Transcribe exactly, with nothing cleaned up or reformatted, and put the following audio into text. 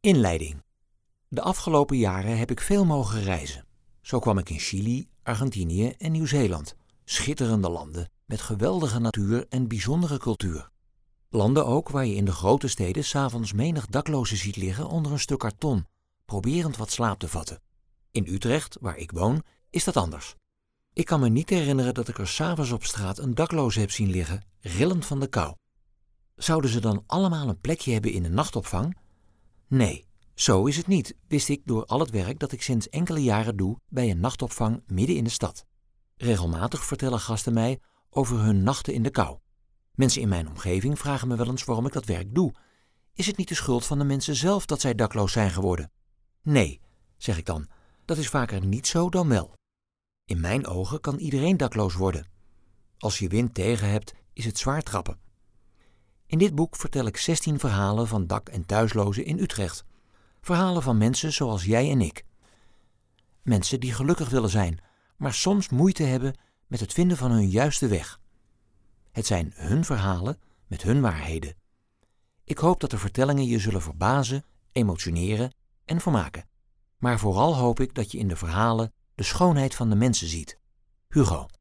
Inleiding. De afgelopen jaren heb ik veel mogen reizen. Zo kwam ik in Chili, Argentinië en Nieuw-Zeeland. Schitterende landen met geweldige natuur en bijzondere cultuur. Landen ook waar je in de grote steden 's avonds menig daklozen ziet liggen onder een stuk karton, proberend wat slaap te vatten. In Utrecht, waar ik woon, is dat anders. Ik kan me niet herinneren dat ik er 's avonds op straat een dakloze heb zien liggen, rillend van de kou. Zouden ze dan allemaal een plekje hebben in de nachtopvang? Nee, zo is het niet, wist ik door al het werk dat ik sinds enkele jaren doe bij een nachtopvang midden in de stad. Regelmatig vertellen gasten mij over hun nachten in de kou. Mensen in mijn omgeving vragen me wel eens waarom ik dat werk doe. Is het niet de schuld van de mensen zelf dat zij dakloos zijn geworden? Nee, zeg ik dan, dat is vaker niet zo dan wel. In mijn ogen kan iedereen dakloos worden. Als je wind tegen hebt, is het zwaar trappen. In dit boek vertel ik zestien verhalen van dak- en thuislozen in Utrecht. Verhalen van mensen zoals jij en ik. Mensen die gelukkig willen zijn, maar soms moeite hebben met het vinden van hun juiste weg. Het zijn hun verhalen met hun waarheden. Ik hoop dat de vertellingen je zullen verbazen, emotioneren en vermaken. Maar vooral hoop ik dat je in de verhalen de schoonheid van de mensen ziet. Hugo.